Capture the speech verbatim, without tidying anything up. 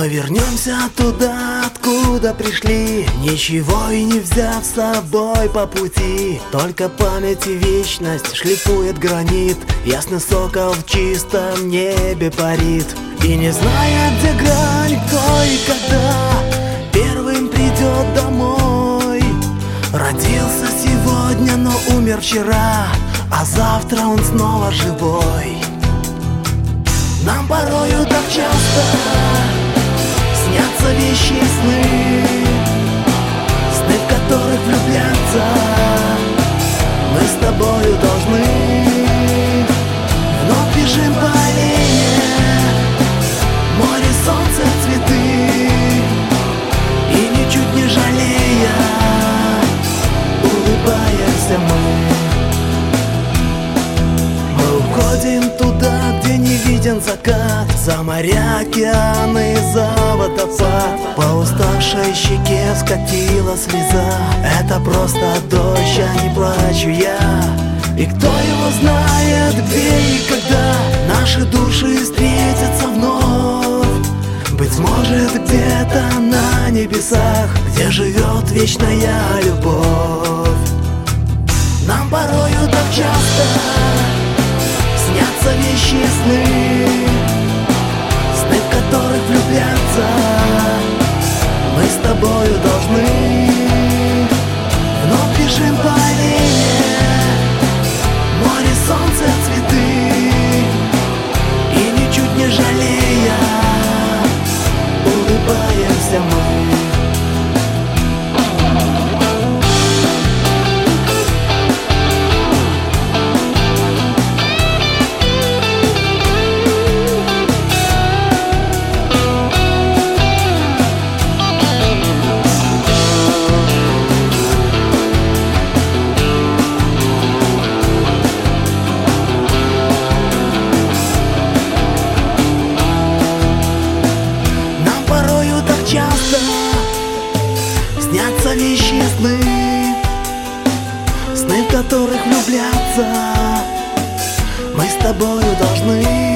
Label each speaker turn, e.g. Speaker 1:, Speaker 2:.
Speaker 1: Мы вернемся туда, откуда пришли, ничего и не взяв с собой по пути. Только память и вечность шлифует гранит, ясный сокол в чистом небе парит. И не зная, где грань, кто и когда первым придет домой. Родился сегодня, но умер вчера, а завтра он снова живой. Нам порою так часто снятся вещи и сны, сны, в которых влюбляться мы с тобою должны. Вновь бежим по аллее, море, солнце, цветы, и ничуть не жалея улыбаемся мы. Мы уходим туда, где не виден закат, за моря, океаны, за водопад. По уставшей щеке скатила слеза, это просто дождь, а не плачу я. И кто его знает, где и когда наши души встретятся вновь. Быть может, где-то на небесах, где живет вечная любовь. Нам порою так часто снятся вещи и сны, сны, в которых влюбляться мы с тобою должны. Вновь бежим по аллее, море, солнце, цветы, и ничуть не жалея улыбаемся мы. Часто снятся вещи и сны, сны, в которых влюбляться мы с тобою должны.